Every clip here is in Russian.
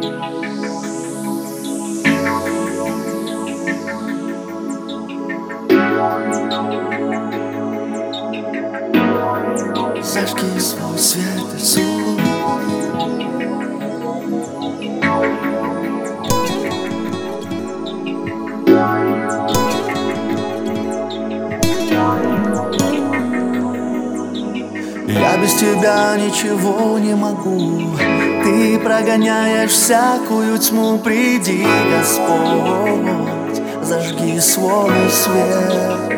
Зажги свой свет и звук. Я без тебя ничего не могу. Ты прогоняешь всякую тьму. Приди, Господь, зажги свой свет.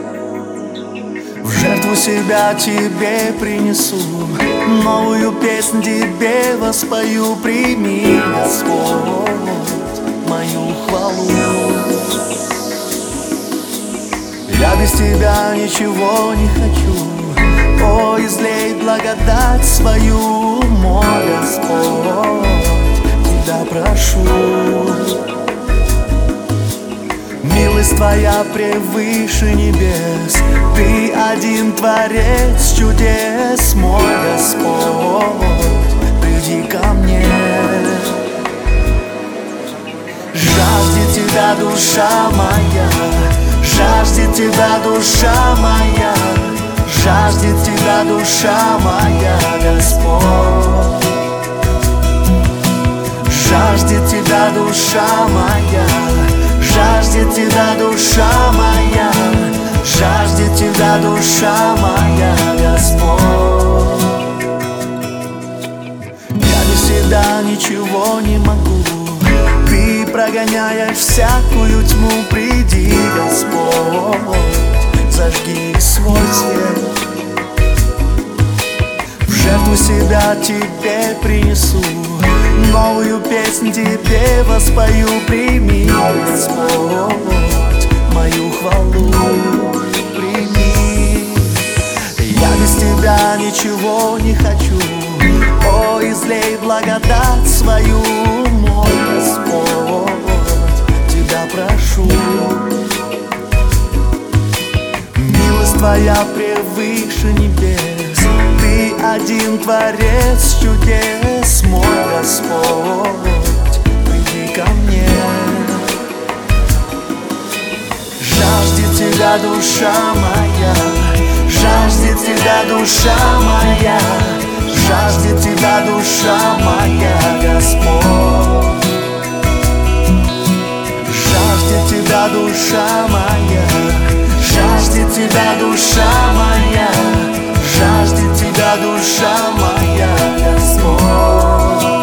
В жертву себя тебе принесу, новую песню тебе воспою. Прими, Господь, мою хвалу. Я без тебя ничего не хочу. О, излей благодать свою, мой Господь, тебя прошу. Милость твоя превыше небес, ты один творец чудес, мой Господь, приди ко мне. Жаждет тебя душа моя, жаждет тебя душа моя, жаждет тебя душа моя, Господь. Жаждет тебя душа моя, жаждет тебя душа моя, жаждет тебя душа моя, Господь. Я без тебя ничего не могу. Ты прогоняешь всякую тьму. Приди, Господь, зажги свой свет. В жертву себя тебе принесу, новую песню тебе воспою. Прими, Господь, мою хвалу. Прими. Я без тебя ничего не хочу. О, излей благодать свою, мой Господь, тебя прошу. Милость твоя превыше небес, ты один творец чудес, мой Господь, приди ко мне. Жаждет тебя душа моя, жаждет тебя душа моя, жаждет тебя душа моя, Господь. Жаждет тебя душа моя, жаждет тебя душа моя, жаждет тебя душа моя, Господь.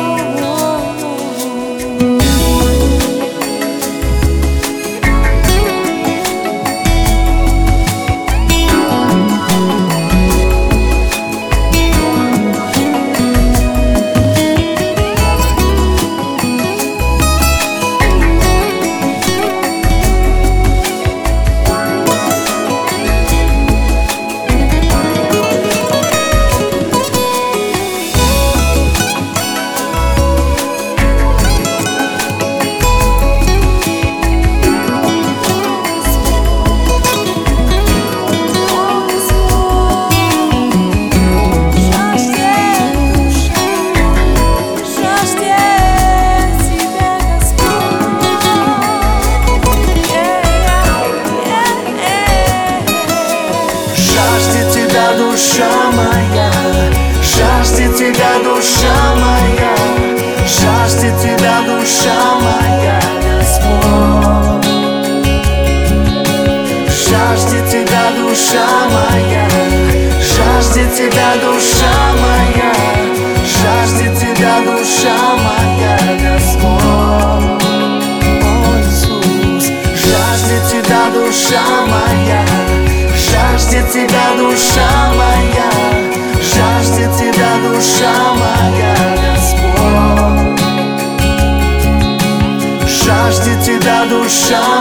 Душа моя, жаждет тебя душа моя, жаждет тебя душа моя, Господь. Жаждет тебя душа моя, жаждет тебя душа моя, жаждет тебя душа моя, Господь. О, Иисус, жаждет тебя душа моя, жаждет тебя душа моя, жаждет тебя душа моя, Господь. Жаждет тебя душа